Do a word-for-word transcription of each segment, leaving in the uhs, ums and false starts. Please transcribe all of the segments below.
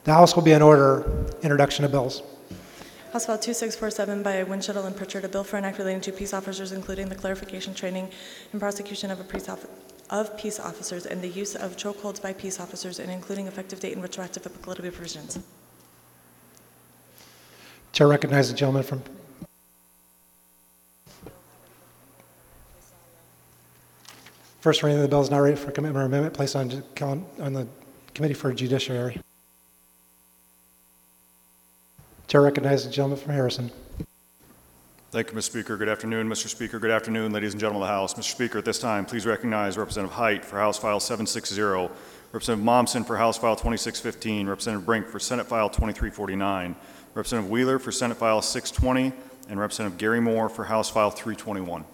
The House will be in order. Introduction of bills. House File two six four seven by Winchell and Pritchard, a bill for an act relating to peace officers, including the clarification, training, and prosecution of, a peace, off of peace officers and the use of chokeholds by peace officers, and including effective date and retroactive applicability provisions. Chair recognizes the gentleman from... First reading of the bill is now ready for commitment or amendment, placed on, on the Committee for Judiciary. Chair recognizes the gentleman from Harrison. Thank you, Mister Speaker. Good afternoon, Mister Speaker. Good afternoon, ladies and gentlemen of the House. Mister Speaker, at this time, please recognize Representative Height for House File seven sixty, Representative Mommsen for House File twenty-six fifteen, Representative Brink for Senate File twenty-three forty-nine, Representative Wheeler for Senate File six twenty, and Representative Gary Moore for House File three twenty-one.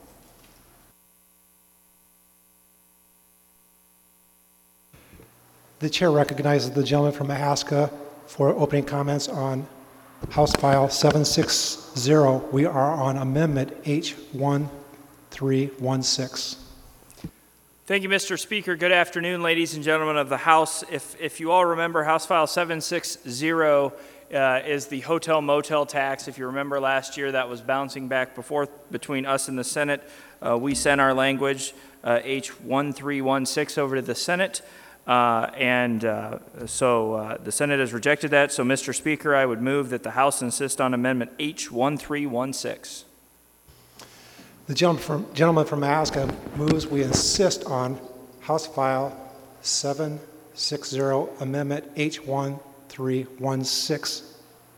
The chair recognizes the gentleman from Itasca for opening comments on House File seven sixty. We are on Amendment H one three one six. Thank you, Mister Speaker. Good afternoon, ladies and gentlemen of the House. If, if you all remember, House File seven sixty uh, is the hotel motel tax. If you remember last year, that was bouncing back before between us and the Senate. Uh, we sent our language, uh, H one three one six, over to the Senate. Uh, and uh, so uh, the Senate has rejected that. So, Mister Speaker, I would move that the House insist on Amendment H one three one six. The gentleman from, gentleman from Itasca moves we insist on House File seven sixty, Amendment H one three one six.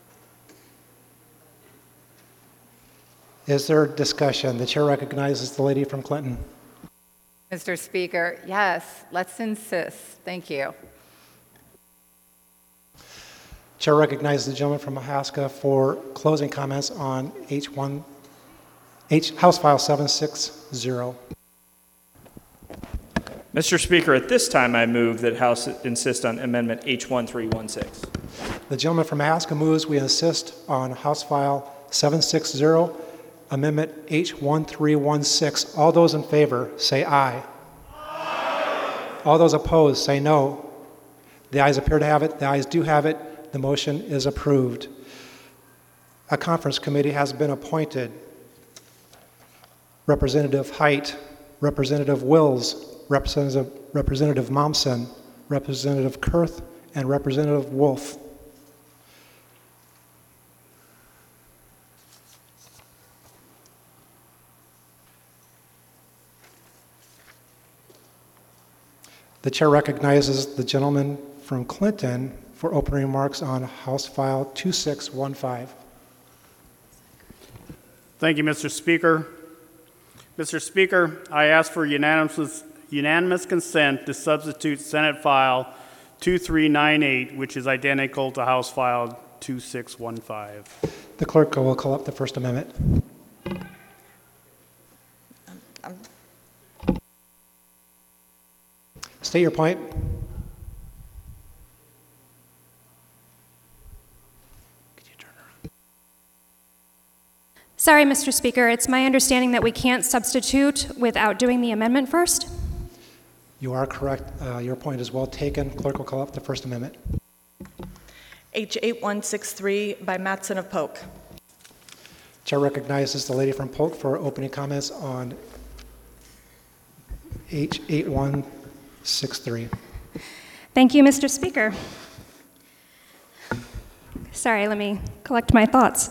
Is there discussion? The chair recognizes the lady from Clinton. Mister Speaker, yes, let's insist. Thank you. Chair recognizes the gentleman from Itasca for closing comments on H one, H, House File seven sixty. Mister Speaker, at this time I move that House insist on Amendment H one three one six. The gentleman from Itasca moves we insist on House File seven sixty, Amendment H one three one six. All those in favor say aye. Aye. All those opposed say no. The ayes appear to have it. The ayes do have it. The motion is approved. A conference committee has been appointed. Representative Height, Representative Wills, Representative, Representative Mommsen, Representative Kurth, and Representative Wolf. The chair recognizes the gentleman from Clinton for opening remarks on House File two six one five. Thank you, Mister Speaker. Mister Speaker, I ask for unanimous, unanimous consent to substitute Senate File two three nine eight, which is identical to House File two six one five. The clerk will call up the First Amendment. Um, State your point. Sorry, Mister Speaker, it's my understanding that we can't substitute without doing the amendment first. You are correct. Uh, your point is well taken. Clerk will call up the First Amendment. H eight one six three by Mattson of Polk. Chair recognizes the lady from Polk for opening comments on H eight one six three. Thank you, Mister Speaker. Sorry, let me collect my thoughts.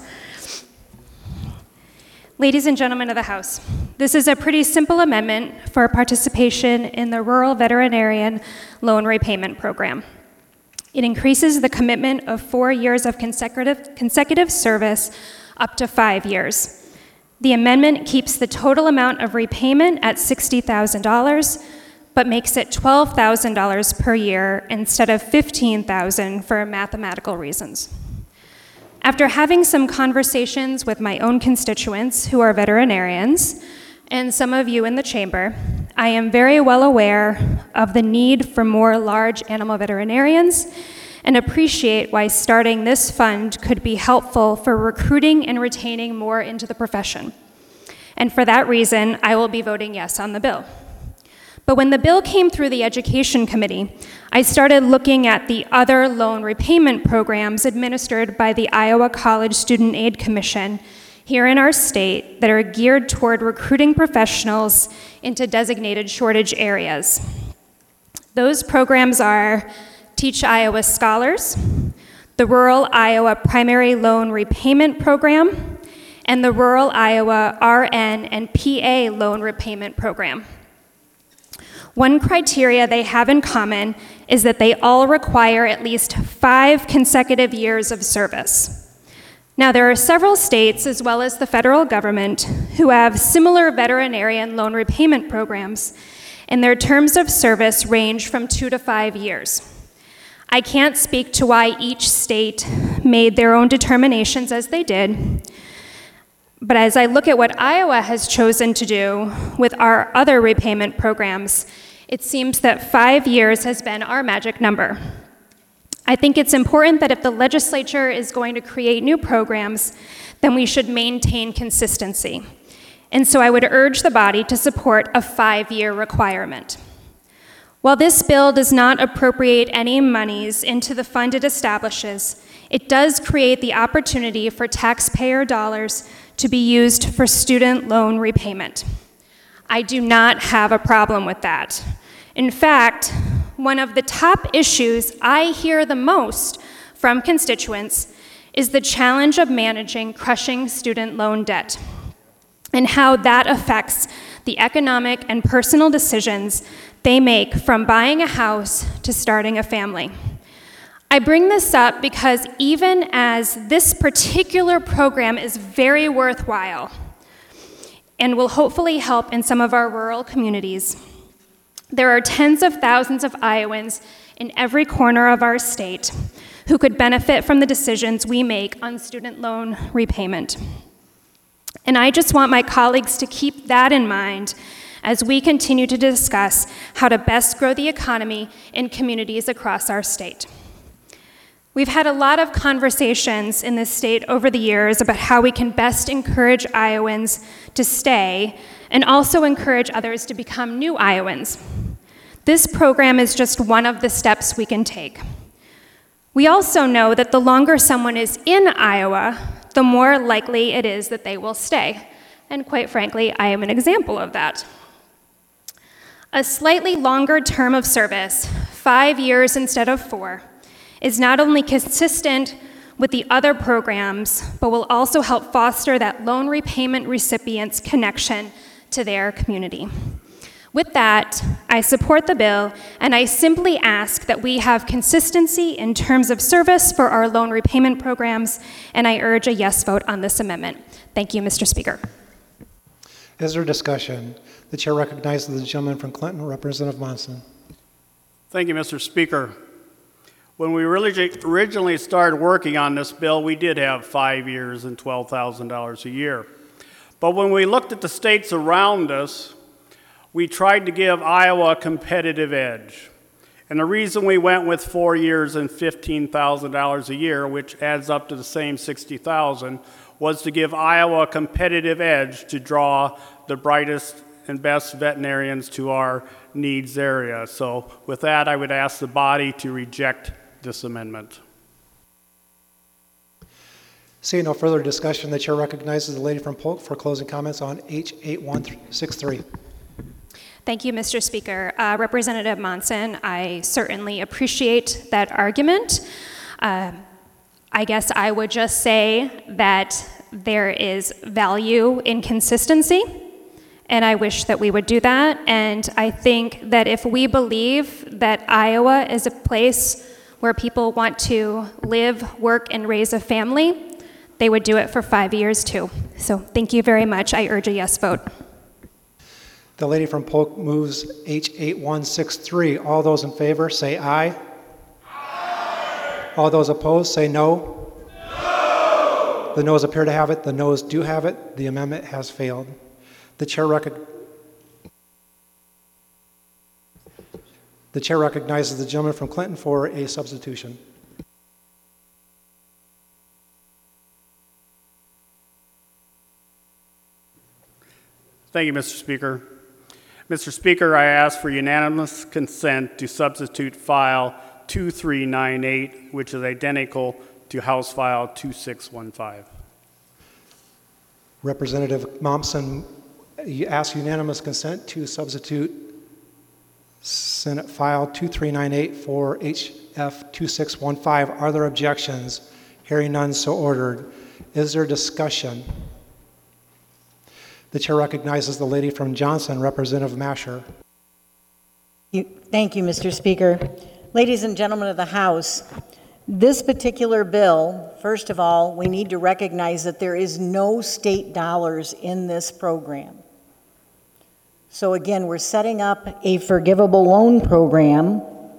Ladies and gentlemen of the House, this is a pretty simple amendment for participation in the Rural Veterinarian Loan Repayment Program. It increases the commitment of four years of consecutive, consecutive service up to five years. The amendment keeps the total amount of repayment at sixty thousand dollars, but makes it twelve thousand dollars per year instead of fifteen thousand dollars for mathematical reasons. After having some conversations with my own constituents who are veterinarians, and some of you in the chamber, I am very well aware of the need for more large animal veterinarians and appreciate why starting this fund could be helpful for recruiting and retaining more into the profession. And for that reason, I will be voting yes on the bill. But when the bill came through the Education Committee, I started looking at the other loan repayment programs administered by the Iowa College Student Aid Commission here in our state that are geared toward recruiting professionals into designated shortage areas. Those programs are Teach Iowa Scholars, the Rural Iowa Primary Loan Repayment Program, and the Rural Iowa R N and P A Loan Repayment Program. One criteria they have in common is that they all require at least five consecutive years of service. Now, there are several states, as well as the federal government, who have similar veterinarian loan repayment programs, and their terms of service range from two to five years. I can't speak to why each state made their own determinations as they did, but as I look at what Iowa has chosen to do with our other repayment programs, it seems that five years has been our magic number. I think it's important that if the legislature is going to create new programs, then we should maintain consistency. And so I would urge the body to support a five-year requirement. While this bill does not appropriate any monies into the fund it establishes, it does create the opportunity for taxpayer dollars to be used for student loan repayment. I do not have a problem with that. In fact, one of the top issues I hear the most from constituents is the challenge of managing crushing student loan debt and how that affects the economic and personal decisions they make from buying a house to starting a family. I bring this up because even as this particular program is very worthwhile and will hopefully help in some of our rural communities, there are tens of thousands of Iowans in every corner of our state who could benefit from the decisions we make on student loan repayment. And I just want my colleagues to keep that in mind as we continue to discuss how to best grow the economy in communities across our state. We've had a lot of conversations in this state over the years about how we can best encourage Iowans to stay and also encourage others to become new Iowans. This program is just one of the steps we can take. We also know that the longer someone is in Iowa, the more likely it is that they will stay. And quite frankly, I am an example of that. A slightly longer term of service, five years instead of four, is not only consistent with the other programs, but will also help foster that loan repayment recipient's connection to their community. With that, I support the bill, and I simply ask that we have consistency in terms of service for our loan repayment programs, and I urge a yes vote on this amendment. Thank you, Mister Speaker. Is there discussion? The chair recognizes the gentleman from Clinton, Representative Monson. Thank you, Mister Speaker. When we really originally started working on this bill, we did have five years and twelve thousand dollars a year. But when we looked at the states around us, we tried to give Iowa a competitive edge. And the reason we went with four years and fifteen thousand dollars a year, which adds up to the same sixty thousand dollars, was to give Iowa a competitive edge to draw the brightest and best veterinarians to our needs area. So with that, I would ask the body to reject this amendment. Seeing no further discussion, the chair recognizes the lady from Polk for closing comments on H eight one six three. Thank you, Mister Speaker. Uh, Representative Monson, I certainly appreciate that argument. Uh, I guess I would just say that there is value in consistency, and I wish that we would do that. And I think that if we believe that Iowa is a place where people want to live, work, and raise a family, they would do it for five years too. So thank you very much. I urge a yes vote. The lady from Polk moves H eight one six three. All those in favor say aye. Aye. All those opposed say no. No. The noes appear to have it. The noes do have it. The amendment has failed. The chair, rec- the chair recognizes the gentleman from Clinton for a substitution. Thank you, Mister Speaker. Mister Speaker, I ask for unanimous consent to substitute file two three nine eight, which is identical to House File two six one five. Representative Momsen, you ask unanimous consent to substitute Senate File two three nine eight for H F two six one five. Are there objections? Hearing none, so ordered. Is there discussion? The chair recognizes the lady from Johnson, Representative Masher. You- Thank you, Mister Speaker. Ladies and gentlemen of the House, this particular bill, first of all, we need to recognize that there is no state dollars in this program. So again, we're setting up a forgivable loan program,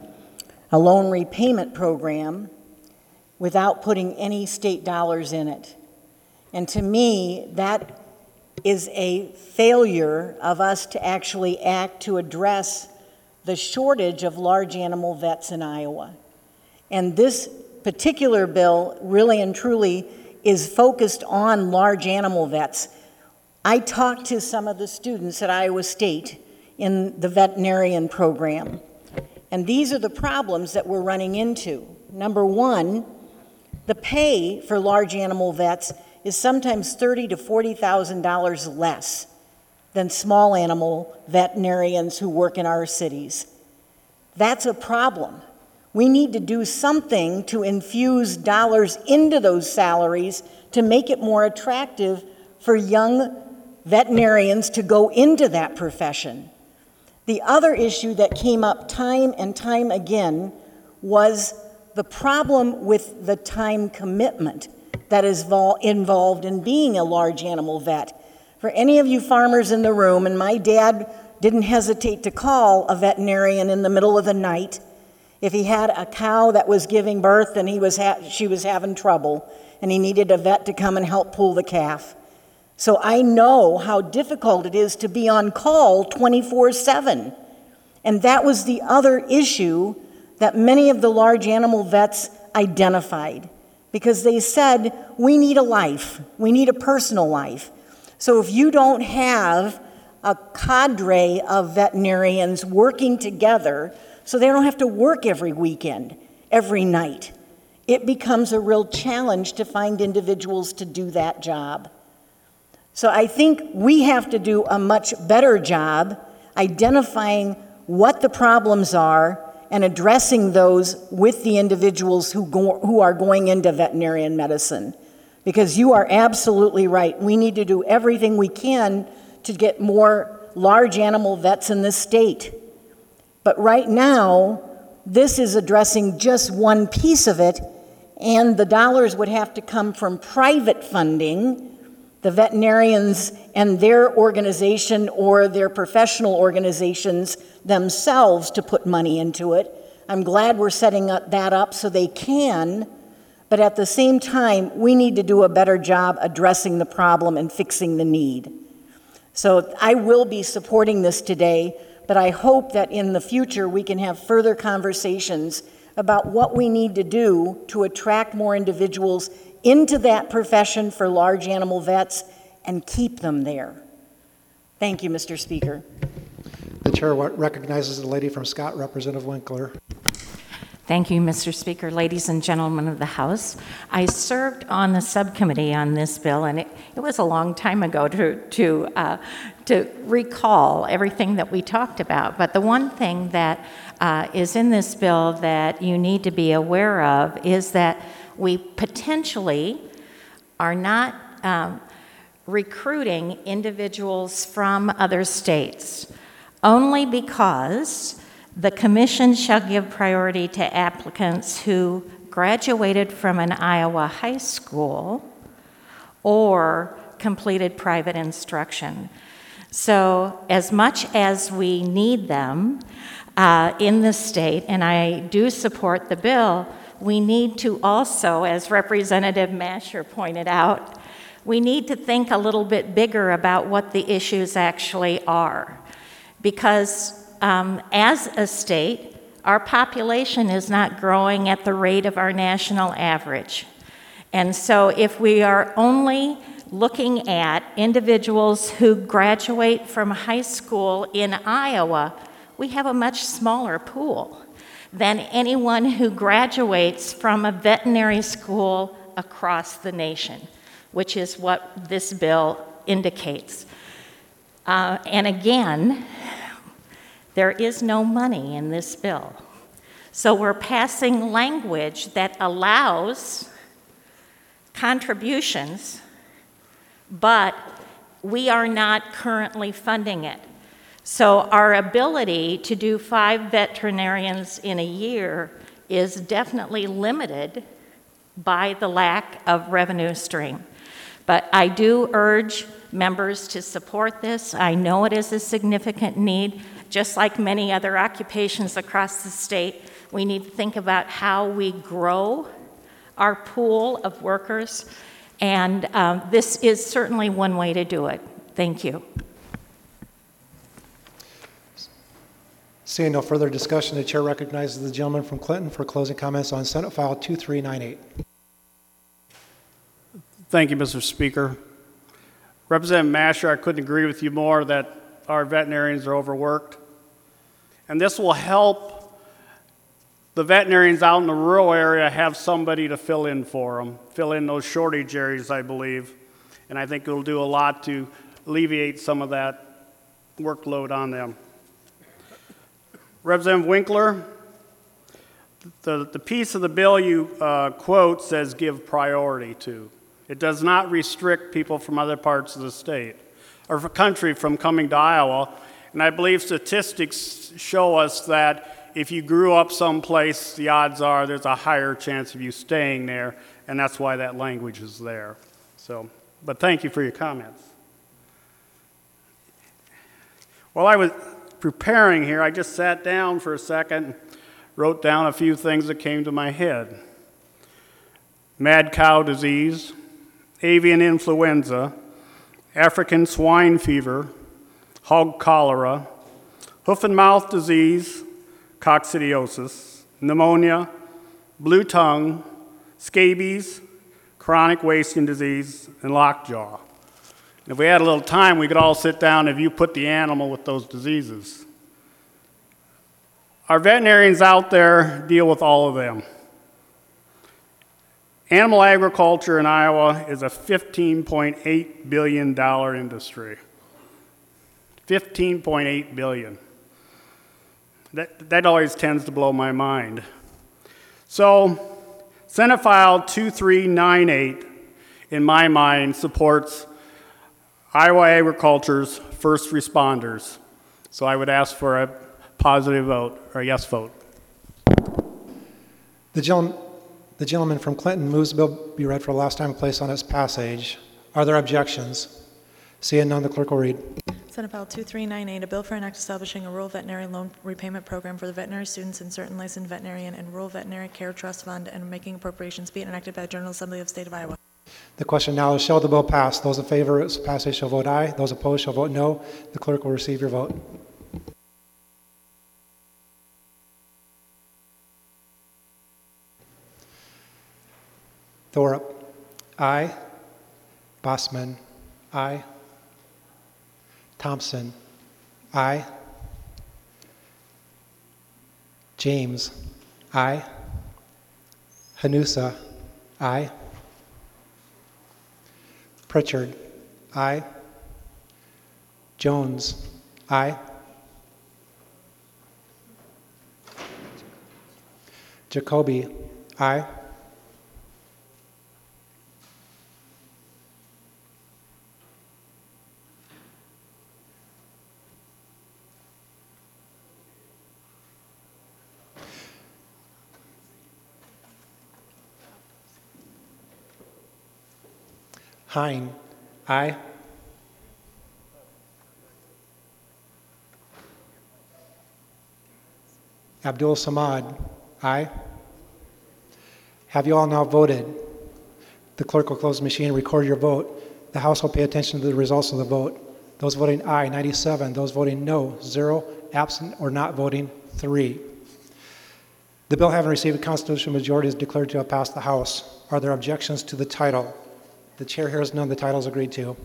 a loan repayment program, without putting any state dollars in it. And to me, that is a failure of us to actually act to address the shortage of large animal vets in Iowa. And this particular bill really and truly is focused on large animal vets. I talked to some of the students at Iowa State in the veterinarian program, and these are the problems that we're running into. Number one, the pay for large animal vets is sometimes thirty thousand to forty thousand dollars less than small animal veterinarians who work in our cities. That's a problem. We need to do something to infuse dollars into those salaries to make it more attractive for young veterinarians to go into that profession. The other issue that came up time and time again was the problem with the time commitment that is vol- involved in being a large animal vet. For any of you farmers in the room, and my dad didn't hesitate to call a veterinarian in the middle of the night if he had a cow that was giving birth and he was ha- she was having trouble and he needed a vet to come and help pull the calf. So I know how difficult it is to be on call twenty-four seven. And that was the other issue that many of the large animal vets identified, because they said, we need a life, we need a personal life. So if you don't have a cadre of veterinarians working together so they don't have to work every weekend, every night, it becomes a real challenge to find individuals to do that job. So I think we have to do a much better job identifying what the problems are and addressing those with the individuals who, go, who are going into veterinarian medicine. Because you are absolutely right. We need to do everything we can to get more large animal vets in this state. But right now, this is addressing just one piece of it, and the dollars would have to come from private funding, the veterinarians and their organization or their professional organizations themselves to put money into it. I'm glad we're setting up that up so they can, but at the same time, we need to do a better job addressing the problem and fixing the need. So I will be supporting this today, but I hope that in the future we can have further conversations about what we need to do to attract more individuals into that profession for large animal vets and keep them there. Thank you, Mister Speaker. The chair recognizes the lady from Scott, Representative Winkler. Thank you, Mister Speaker. Ladies and gentlemen of the House, I served on the subcommittee on this bill, and it, it was a long time ago to, to, uh, to recall everything that we talked about. But the one thing that uh, is in this bill that you need to be aware of is that we potentially are not um, recruiting individuals from other states, only because the Commission shall give priority to applicants who graduated from an Iowa high school or completed private instruction. So as much as we need them uh, in the state, and I do support the bill, we need to also, as Representative Masher pointed out, we need to think a little bit bigger about what the issues actually are. Because um, as a state, our population is not growing at the rate of our national average. And so if we are only looking at individuals who graduate from high school in Iowa, we have a much smaller pool than anyone who graduates from a veterinary school across the nation, which is what this bill indicates. Uh, and again, there is no money in this bill. So we're passing language that allows contributions, but we are not currently funding it. So our ability to do five veterinarians in a year is definitely limited by the lack of revenue stream. But I do urge members to support this. I know it is a significant need. Just like many other occupations across the state, we need to think about how we grow our pool of workers, and um, this is certainly one way to do it. Thank you. Seeing no further discussion, the chair recognizes the gentleman from Clinton for closing comments on Senate File two three nine eight. Thank you, Mister Speaker. Representative Masher, I couldn't agree with you more that our veterinarians are overworked. And this will help the veterinarians out in the rural area have somebody to fill in for them, fill in those shortage areas, I believe. And I think it'll do a lot to alleviate some of that workload on them. Representative Winkler, the, the piece of the bill you uh, quote says give priority to. It does not restrict people from other parts of the state or the country from coming to Iowa. And I believe statistics show us that if you grew up someplace, the odds are there's a higher chance of you staying there, and that's why that language is there. So, but thank you for your comments. While I was preparing here, I just sat down for a second, wrote down a few things that came to my head. Mad cow disease, avian influenza, African swine fever, hog cholera, hoof and mouth disease, coccidiosis, pneumonia, blue tongue, scabies, chronic wasting disease, and lockjaw. If we had a little time, we could all sit down if you put the animal with those diseases. Our veterinarians out there deal with all of them. Animal agriculture in Iowa is a fifteen point eight billion dollars industry. fifteen point eight billion dollars. That, that always tends to blow my mind. So, Senate File two three nine eight, in my mind, supports Iowa agriculture's first responders. So I would ask for a positive vote, or a yes vote. The gentleman, the gentleman from Clinton moves the bill be read for the last time and placed on its passage. Are there objections? Seeing none, the clerk will read. Senate File two three nine eight, a bill for an act establishing a rural veterinary loan repayment program for the veterinary students in certain licensed veterinarian and rural veterinary care trust fund and making appropriations be enacted by the General Assembly of the State of Iowa. The question now is, shall the bill pass? Those in favor of its passage shall vote aye. Those opposed shall vote no. The clerk will receive your vote. Thorup, aye. Bossman, aye. Thompson, aye. James, aye. Hanusa, aye. Pritchard, aye. Jones, aye. Jacoby, aye. Hein, aye. Abdul Samad, aye. Have you all now voted? The clerk will close the machine and record your vote. The House will pay attention to the results of the vote. Those voting aye, ninety-seven. Those voting no, zero. Absent or not voting, three. The bill having received a constitutional majority is declared to have passed the House. Are there objections to the title? The chair hears none. The title is agreed to.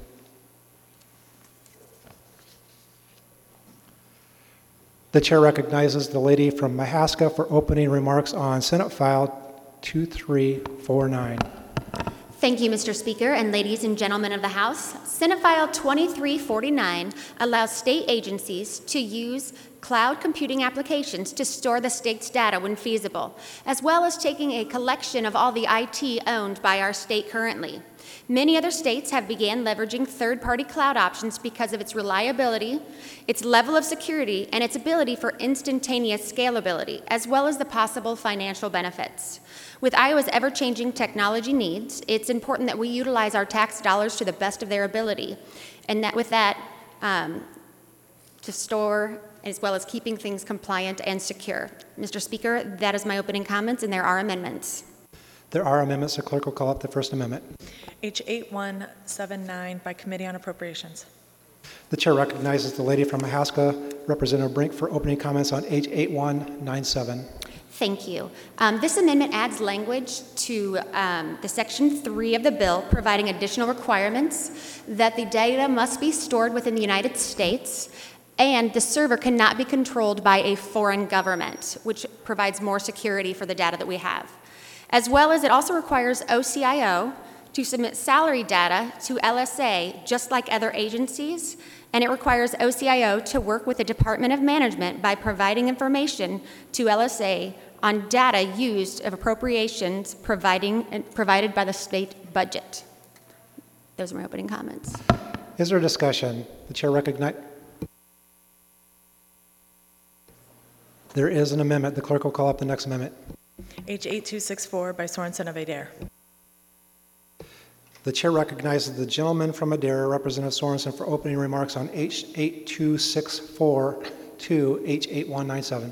The chair recognizes the lady from Mahaska for opening remarks on Senate File two three four nine. Thank you, Mister Speaker, and ladies and gentlemen of the House. Senate File twenty-three forty-nine allows state agencies to use cloud computing applications to store the state's data when feasible, as well as taking a collection of all the I T owned by our state currently. Many other states have began leveraging third-party cloud options because of its reliability, its level of security, and its ability for instantaneous scalability, as well as the possible financial benefits. With Iowa's ever-changing technology needs, it's important that we utilize our tax dollars to the best of their ability, and that with that, um, to store as well as keeping things compliant and secure. Mister Speaker, that is my opening comments, and there are amendments. There are amendments. The clerk will call up the first amendment. H eight one seven nine by Committee on Appropriations. The chair recognizes the lady from Mahaska, Representative Brink, for opening comments on H eight one nine seven. Thank you. Um, this amendment adds language to um, the Section three of the bill, providing additional requirements that the data must be stored within the United States and the server cannot be controlled by a foreign government, which provides more security for the data that we have. As well as it also requires O C I O to submit salary data to L S A, just like other agencies, and it requires O C I O to work with the Department of Management by providing information to L S A on data used of appropriations providing, provided by the state budget. Those are my opening comments. Is there discussion? The chair recognizes. There is an amendment. The clerk will call up the next amendment. H eight two six four by Sorensen of Adair. The chair recognizes the gentleman from Adair, Representative Sorensen, for opening remarks on H eight two six four to H eight one nine seven.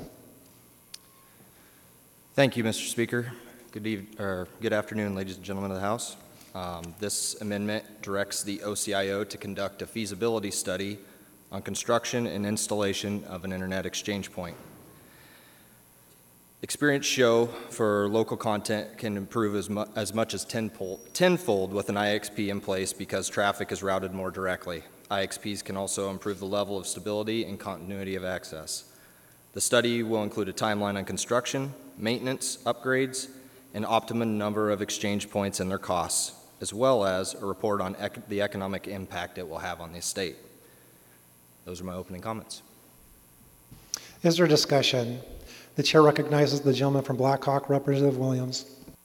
Thank you, Mister Speaker. Good, eve- or good afternoon, ladies and gentlemen of the House. Um, this amendment directs the O C I O to conduct a feasibility study on construction and installation of an internet exchange point. Experience show for local content can improve as, mu- as much as tenfold, tenfold with an I X P in place because traffic is routed more directly. I X Ps can also improve the level of stability and continuity of access. The study will include a timeline on construction, maintenance, upgrades, and optimum number of exchange points and their costs, as well as a report on ec- the economic impact it will have on the state. Those are my opening comments. Is there discussion? The chair recognizes the gentleman from Blackhawk, Representative Williams.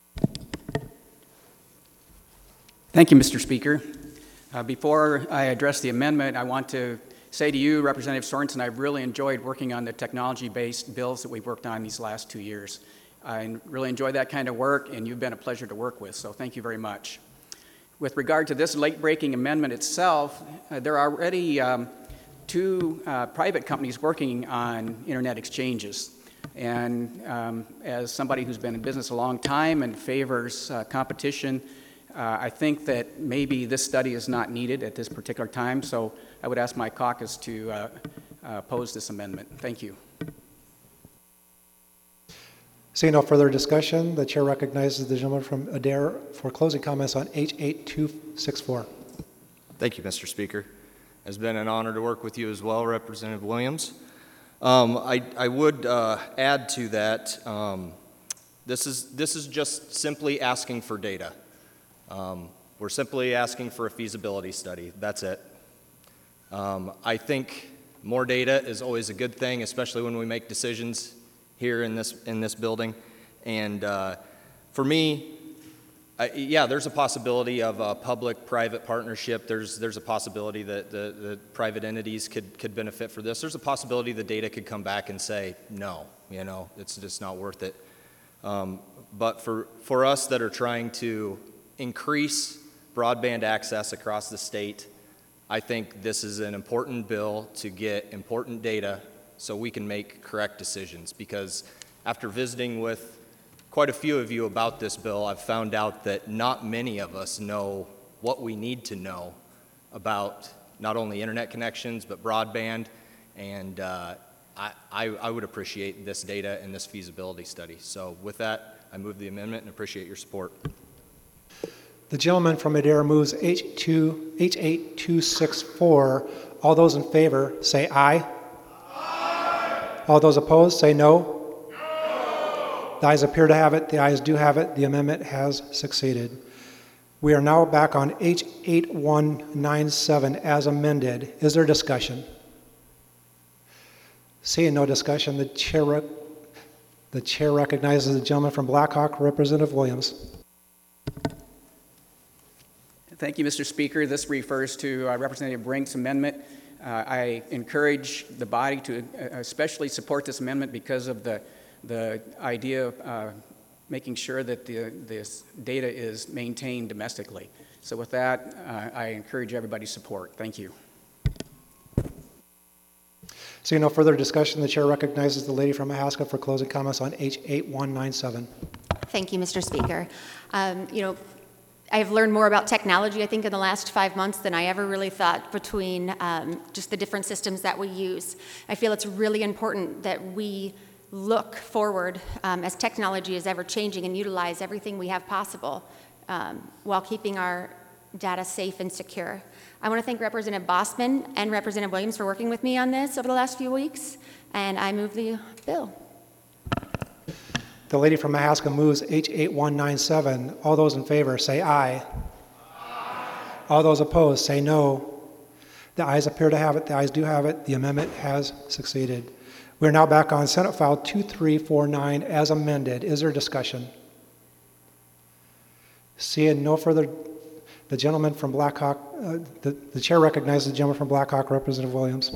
Thank you, Mister Speaker. Uh, before I address the amendment, I want to say to you, Representative Sorensen, I've really enjoyed working on the technology-based bills that we've worked on these last two years. I really enjoy that kind of work, and you've been a pleasure to work with, so thank you very much. With regard to this late-breaking amendment itself, uh, there are already um, two uh, private companies working on internet exchanges. And um, as somebody who's been in business a long time and favors uh, competition, uh, I think that maybe this study is not needed at this particular time. So I would ask my caucus to uh, uh, oppose this amendment. Thank you. Seeing no further discussion, the chair recognizes the gentleman from Adair for closing comments on H eight two six four. Thank you, Mister Speaker. It's been an honor to work with you as well, Representative Williams. Um, I, I would uh, add to that, um, this is, this is just simply asking for data. Um, we're simply asking for a feasibility study. That's it. Um, I think more data is always a good thing, especially when we make decisions here in this, in this building. And uh, for me, I, yeah, there's a possibility of a public-private partnership. There's, there's a possibility that the, the private entities could, could benefit for this. There's a possibility the data could come back and say, no, you know, it's just not worth it. Um, but for, for us that are trying to increase broadband access across the state, I think this is an important bill to get important data so we can make correct decisions. Because after visiting with quite a few of you about this bill, I've found out that not many of us know what we need to know about not only internet connections, but broadband. And uh, I, I, I would appreciate this data and this feasibility study. So with that, I move the amendment and appreciate your support. The gentleman from Madera moves H two, H eight two six four. All those in favor say aye. Aye. All those opposed say no. No. The ayes appear to have it. The ayes do have it. The amendment has succeeded. We are now back on H eight one nine seven as amended. Is there discussion? Seeing no discussion, the chair, rec- the chair recognizes the gentleman from Blackhawk, Representative Williams. Thank you, Mister Speaker. This refers to uh, Representative Brink's amendment. Uh, I encourage the body to uh, especially support this amendment because of the, the idea of uh, making sure that the, this data is maintained domestically. So with that, uh, I encourage everybody's support. Thank you. Seeing no further discussion, the chair recognizes the lady from Mahaska for closing comments on H eight one nine seven. Thank you, Mister Speaker. Um, you know, I've learned more about technology, I think, in the last five months than I ever really thought between um, just the different systems that we use. I feel it's really important that we look forward um, as technology is ever changing and utilize everything we have possible um, while keeping our data safe and secure. I want to thank Representative Bossman and Representative Williams for working with me on this over the last few weeks, and I move the bill. The lady from Mahaska moves H eight one nine seven. All those in favor say aye. Aye. All those opposed say no. The ayes appear to have it. The ayes do have it. The amendment has succeeded. We are now back on Senate File two three four nine as amended. Is there discussion? Seeing no further, the gentleman from Blackhawk, uh, the, the chair recognizes the gentleman from Blackhawk, Representative Williams.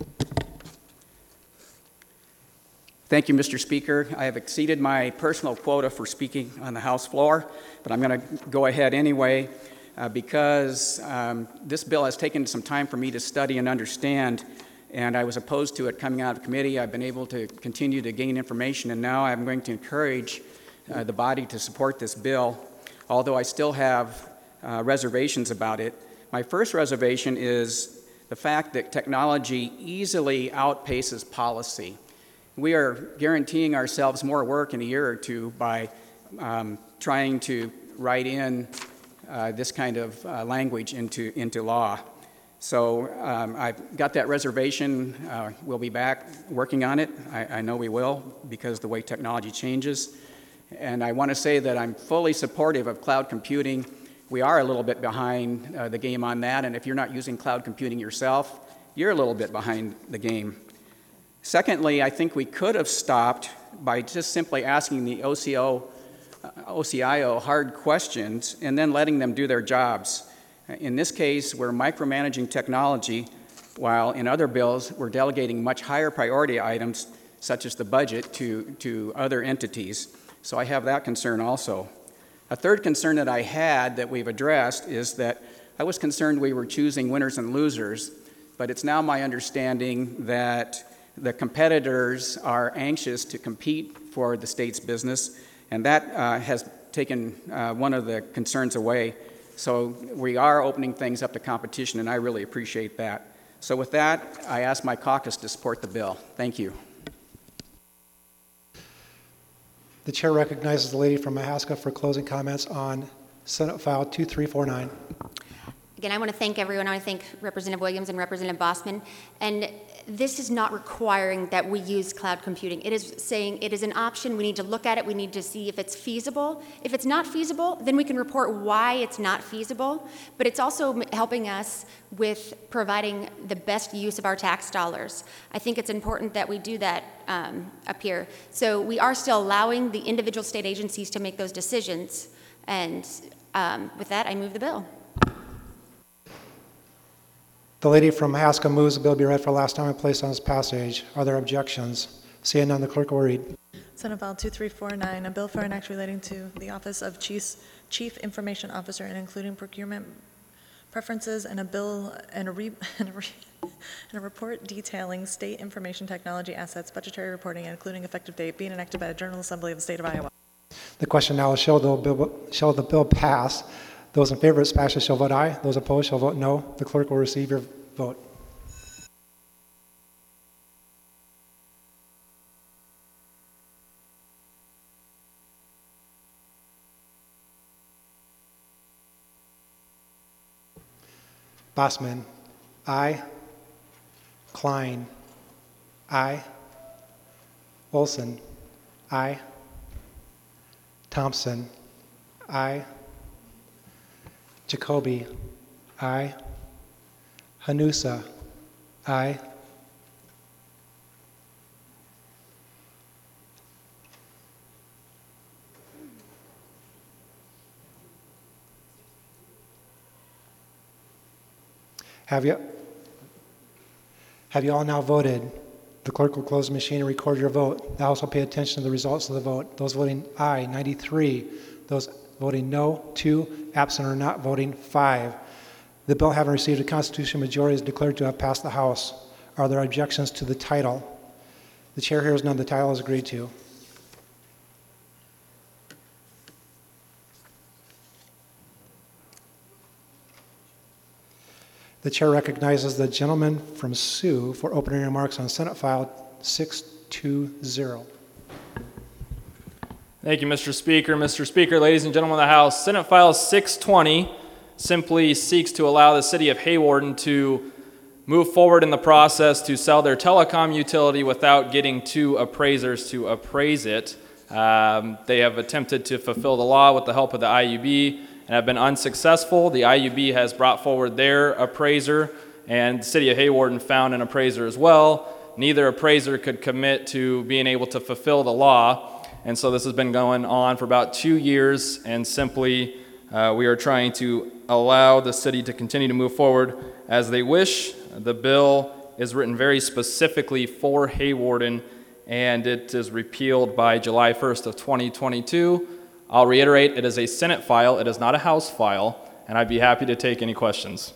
Thank you, Mister Speaker. I have exceeded my personal quota for speaking on the House floor, but I'm going to go ahead anyway uh, because um, this bill has taken some time for me to study and understand, and I was opposed to it coming out of committee. I've been able to continue to gain information, and now I'm going to encourage uh, the body to support this bill, although I still have uh, reservations about it. My first reservation is the fact that technology easily outpaces policy. We are guaranteeing ourselves more work in a year or two by um, trying to write in uh, this kind of uh, language into, into law. So um, I've got that reservation. Uh, we'll be back working on it. I, I know we will because the way technology changes. And I want to say that I'm fully supportive of cloud computing. We are a little bit behind uh, the game on that, and if you're not using cloud computing yourself, you're a little bit behind the game. Secondly, I think we could have stopped by just simply asking the O C O, uh, O C I O hard questions and then letting them do their jobs. In this case, we're micromanaging technology, while in other bills, we're delegating much higher priority items, such as the budget, to, to other entities. So I have that concern also. A third concern that I had that we've addressed is that I was concerned we were choosing winners and losers, but it's now my understanding that the competitors are anxious to compete for the state's business, and that uh, has taken uh, one of the concerns away. So we are opening things up to competition, and I really appreciate that. So with that, I ask my caucus to support the bill. Thank you. The chair recognizes the lady from Mahaska for closing comments on Senate File two three four nine. Again, I want to thank everyone. I want to thank Representative Williams and Representative Bossman. And this is not requiring that we use cloud computing. It is saying it is an option. We need to look at it. We need to see if it's feasible. If it's not feasible, then we can report why it's not feasible. But it's also helping us with providing the best use of our tax dollars. I think it's important that we do that um, up here. So we are still allowing the individual state agencies to make those decisions. And um, with that, I move the bill. The lady from Mahaska moves the bill be read for the last time and placed on its passage. Are there objections? Seeing none, the clerk will read. Senate File two three four nine, a bill for an act relating to the Office of Chief, Chief Information Officer and including procurement preferences and a bill and a, re, and, a re, and a report detailing state information technology assets, budgetary reporting, and including effective date being enacted by the General Assembly of the State of Iowa. The question now is, shall the bill, shall the bill pass? Those in favor of its passage shall vote aye. Those opposed shall vote no. The clerk will receive your vote. Bossman, aye. Klein, aye. Olson, aye. Thompson, aye. Jacoby, aye. Hanusa, aye. Have you, have you all now voted? The clerk will close the machine and record your vote. The House will pay attention to the results of the vote. Those voting aye, ninety-three. Those voting no, two. Absent or not voting, five. The bill having received a constitutional majority is declared to have passed the House. Are there objections to the title? The chair hears none. The title is agreed to. The chair recognizes the gentleman from Sioux for opening remarks on Senate File six two zero. Thank you, Mister Speaker. Mister Speaker, ladies and gentlemen of the House, Senate File six twenty simply seeks to allow the city of Hawarden to move forward in the process to sell their telecom utility without getting two appraisers to appraise it. Um, they have attempted to fulfill the law with the help of the I U B and have been unsuccessful. The I U B has brought forward their appraiser, and the city of Hawarden found an appraiser as well. Neither appraiser could commit to being able to fulfill the law, and so this has been going on for about two years, and simply uh, we are trying to allow the city to continue to move forward as they wish. The bill is written very specifically for Hawarden, and it is repealed by July first of twenty twenty-two. I'll reiterate, it is a Senate file, it is not a House file, and I'd be happy to take any questions.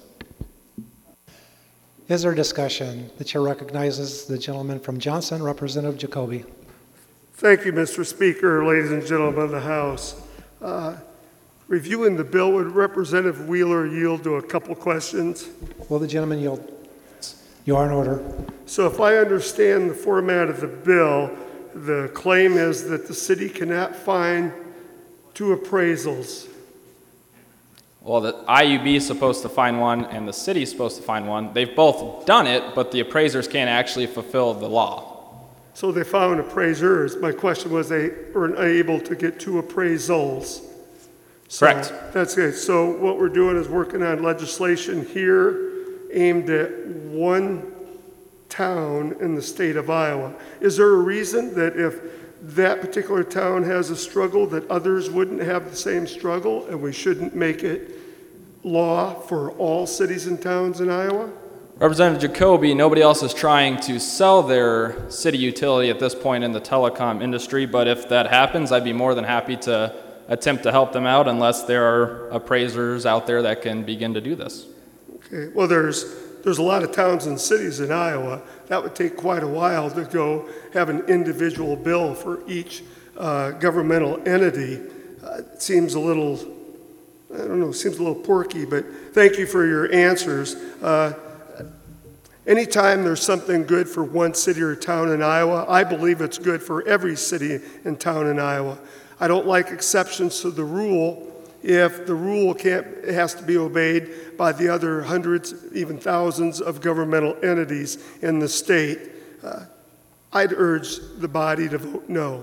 Is there discussion? The chair recognizes the gentleman from Johnson, Representative Jacoby. Thank you, Mister Speaker, ladies and gentlemen of the House. Uh, reviewing the bill, would Representative Wheeler yield to a couple questions? Will the gentleman yield? You are in order. So if I understand the format of the bill, the claim is that the city cannot find two appraisals. Well, the I U B is supposed to find one, and the city is supposed to find one. They've both done it, but the appraisers can't actually fulfill the law. So they found appraisers. My question was, they were unable to get two appraisals. So Correct. That's it. So what we're doing is working on legislation here aimed at one town in the state of Iowa. Is there a reason that if that particular town has a struggle that others wouldn't have the same struggle, and we shouldn't make it law for all cities and towns in Iowa? Representative Jacoby, nobody else is trying to sell their city utility at this point in the telecom industry, but if that happens, I'd be more than happy to attempt to help them out unless there are appraisers out there that can begin to do this. Okay. Well, there's there's a lot of towns and cities in Iowa. That would take quite a while to go have an individual bill for each uh, governmental entity. Uh, it seems a little, I don't know, seems a little porky, but thank you for your answers. Uh, anytime there's something good for one city or town in Iowa, I believe it's good for every city and town in Iowa. I don't like exceptions to the rule if the rule can't, it has to be obeyed by the other hundreds, even thousands of governmental entities in the state. Uh, I'd urge the body to vote no.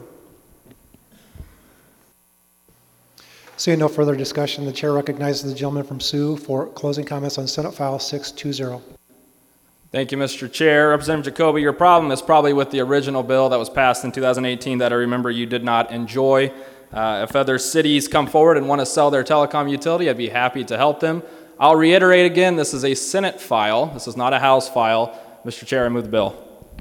Seeing no further discussion, the chair recognizes the gentleman from Sioux for closing comments on Senate File six two zero. Thank you, Mister Chair. Representative Jacoby, your problem is probably with the original bill that was passed in two thousand eighteen that I remember you did not enjoy. Uh, if other cities come forward and want to sell their telecom utility, I'd be happy to help them. I'll reiterate again, this is a Senate file. This is not a House file. Mister Chair, I move the bill.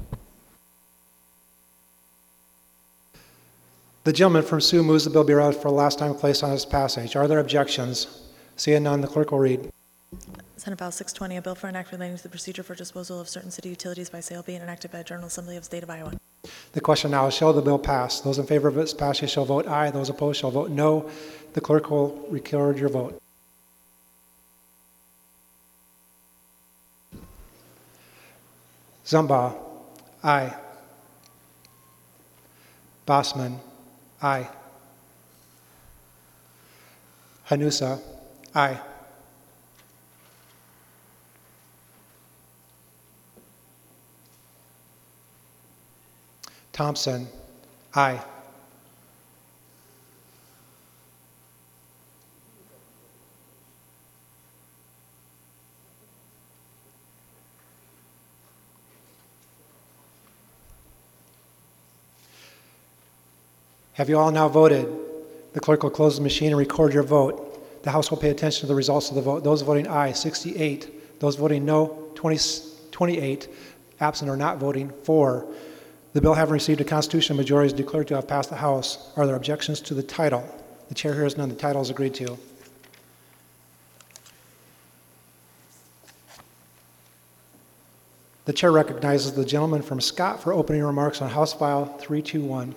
The gentleman from Sioux moves the bill be read for the last time placed on its passage. Are there objections? Seeing none, the clerk will read. Senate File six twenty, a bill for an act relating to the procedure for disposal of certain city utilities by sale being enacted by the General Assembly of the State of Iowa. The question now is, shall the bill pass? Those in favor of its passage shall vote aye. Those opposed shall vote no. The clerk will record your vote. Zumba, aye. Bossman, aye. Hanusa, aye. Thompson. Aye. Have you all now voted? The clerk will close the machine and record your vote. The House will pay attention to the results of the vote. Those voting aye, sixty-eight. Those voting no, twenty, twenty-eight. Absent or not voting, four. The bill having received a constitutional majority is declared to have passed the House. Are there objections to the title? The chair hears none. The title is agreed to. The chair recognizes the gentleman from Scott for opening remarks on House File three two one.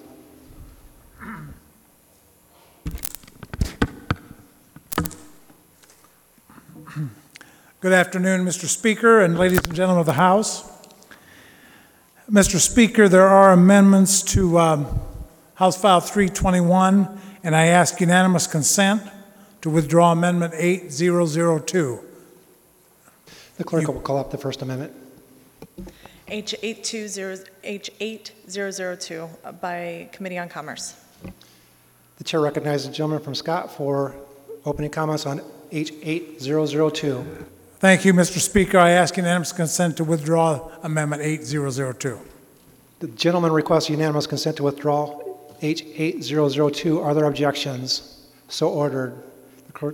Good afternoon, Mister Speaker and ladies and gentlemen of the House. Mister Speaker, there are amendments to um, House File three twenty-one, and I ask unanimous consent to withdraw Amendment eight thousand two. The clerk you, will call up the First Amendment. H eight two zero, H eight thousand two by Committee on Commerce. The chair recognizes the gentleman from Scott for opening comments on H eight thousand two. Thank you, Mister Speaker. I ask unanimous consent to withdraw Amendment eight thousand two. The gentleman requests unanimous consent to withdraw H eight thousand two. Are there objections? So ordered. The clerk,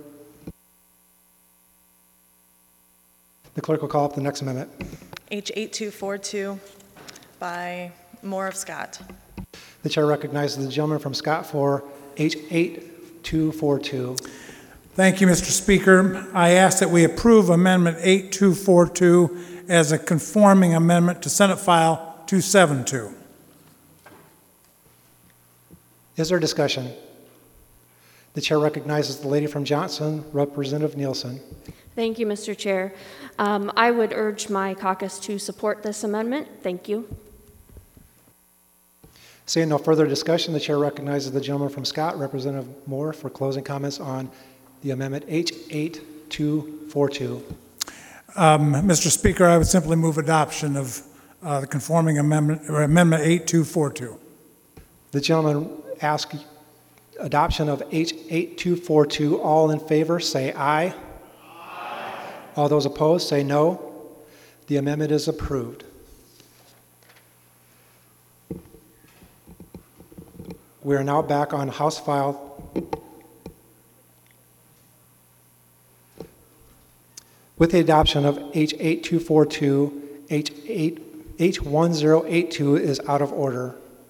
the clerk will call up the next amendment. H eight two four two by Moore of Scott. The chair recognizes the gentleman from Scott for H eight two four two. Thank you, Mister Speaker. I ask that we approve Amendment eight two four two as a conforming amendment to Senate File two seventy-two. Is there discussion? The chair recognizes the lady from Johnson, Representative Nielsen. Thank you, Mister Chair. Um, I would urge my caucus to support this amendment. Thank you. Seeing no further discussion, the chair recognizes the gentleman from Scott, Representative Moore, for closing comments on the amendment H eight two four two. Um, Mister Speaker, I would simply move adoption of uh, the conforming amendment, or Amendment eight two four two. The gentleman asks adoption of H eight two four two. All in favor, say aye. Aye. All those opposed, say no. The amendment is approved. We are now back on House File with the adoption of H eight two four two, H eight, H one zero eight two is out of order.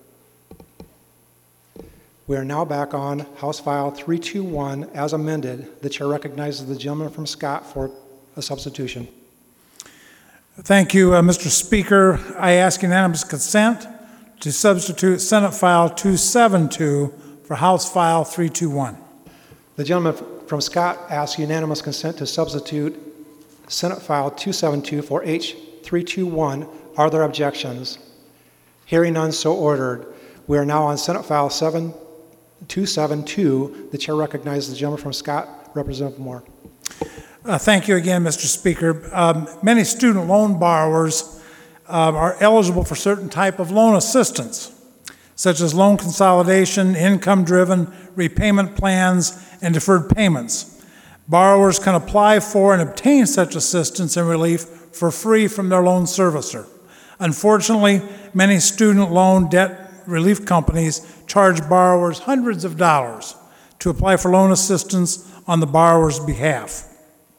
We are now back on House File three two one as amended. The chair recognizes the gentleman from Scott for a substitution. Thank you, uh, Mister Speaker. I ask unanimous consent to substitute Senate File two seventy-two for House File three two one. The gentleman from Scott asks unanimous consent to substitute Senate File two seventy-two for H three two one. Are there objections? Hearing none, so ordered. We are now on Senate File two seventy-two. The chair recognizes the gentleman from Scott, Representative Moore. Uh, thank you again, Mister Speaker. Um, many student loan borrowers uh, are eligible for certain type of loan assistance, such as loan consolidation, income-driven repayment plans, and deferred payments. Borrowers can apply for and obtain such assistance and relief for free from their loan servicer. Unfortunately, many student loan debt relief companies charge borrowers hundreds of dollars to apply for loan assistance on the borrower's behalf.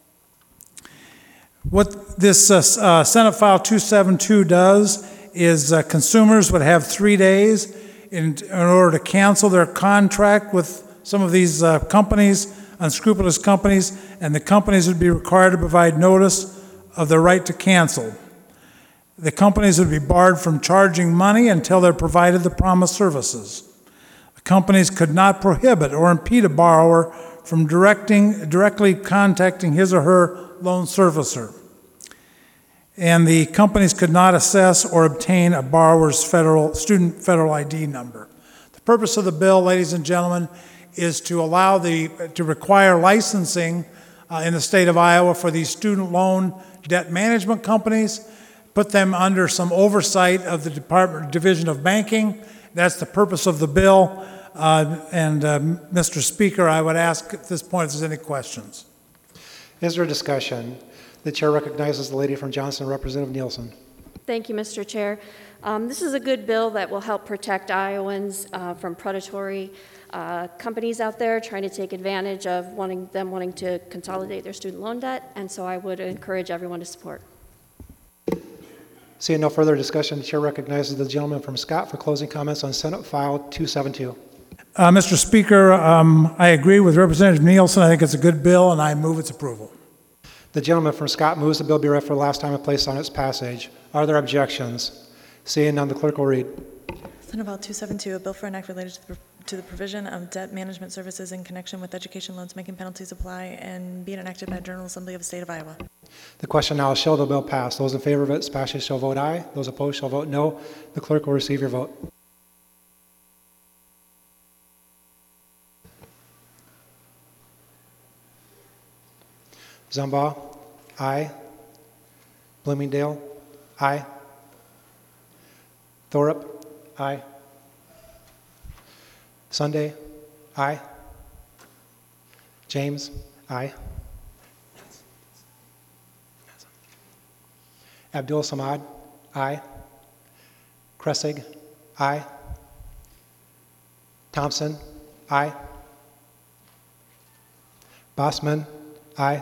What this uh, uh, Senate File two seventy-two does is uh, consumers would have three days in, in order to cancel their contract with some of these uh, companies, unscrupulous companies, and the companies would be required to provide notice of their right to cancel. The companies would be barred from charging money until they're provided the promised services. The companies could not prohibit or impede a borrower from directing, directly contacting his or her loan servicer. And the companies could not assess or obtain a borrower's federal, student federal I D number. The purpose of the bill, ladies and gentlemen, is to allow the, to require licensing uh, in the state of Iowa for these student loan debt management companies, put them under some oversight of the Department, Division of Banking. That's the purpose of the bill. Uh, and uh, Mister Speaker, I would ask at this point if there's any questions. Is there a discussion? The chair recognizes the lady from Johnson, Representative Nielsen. Thank you, Mister Chair. Um, this is a good bill that will help protect Iowans uh, from predatory uh, companies out there trying to take advantage of wanting them wanting to consolidate their student loan debt, and so I would encourage everyone to support. Seeing no further discussion, the chair recognizes the gentleman from Scott for closing comments on Senate File two seventy-two. Uh, Mister Speaker, um, I agree with Representative Nielsen. I think it's a good bill, and I move its approval. The gentleman from Scott moves the bill be read for the last time and placed on its passage. Are there objections? Seeing none, the clerk will read. Senate File two seventy-two, a bill for an act related to the, to the provision of debt management services in connection with education loans making penalties apply and being enacted by the General Assembly of the State of Iowa. The question now is, shall the bill pass? Those in favor of its passage shall vote aye. Those opposed shall vote no. The clerk will receive your vote. Zumbaugh, aye. Bloomingdale, aye. Thorup, aye. Sunday, aye. James, aye. Abdul Samad, aye. Kressig, aye. Thompson, aye. Bossman, aye.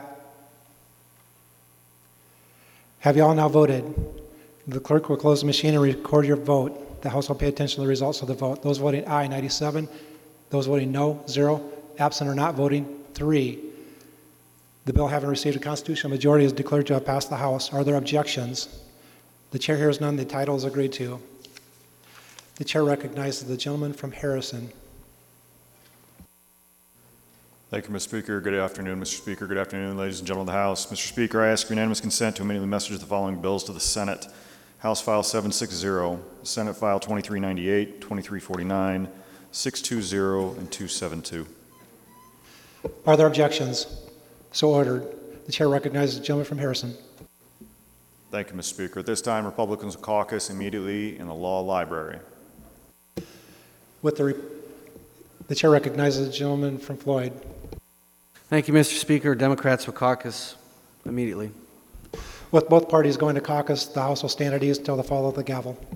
Have you all now voted? The clerk will close the machine and record your vote. The House will pay attention to the results of the vote. Those voting aye, ninety-seven. Those voting no, zero. Absent or not voting, three. The bill having received a constitutional majority is declared to have passed the House. Are there objections? The chair hears none. The title is agreed to. The chair recognizes the gentleman from Harrison. Thank you, Mister Speaker. Good afternoon, Mister Speaker. Good afternoon, ladies and gentlemen of the House. Mister Speaker, I ask for unanimous consent to immediately message the following bills to the Senate. House File seven sixty, Senate File twenty-three ninety-eight, twenty-three forty-nine, six twenty, and two seventy-two. Are there objections? So ordered. The chair recognizes the gentleman from Harrison. Thank you, Mister Speaker. At this time, Republicans will caucus immediately in the law library. With the, re the chair recognizes the gentleman from Floyd. Thank you, Mister Speaker. Democrats will caucus immediately. With both parties going to caucus, the House will stand at ease until the fall of the gavel.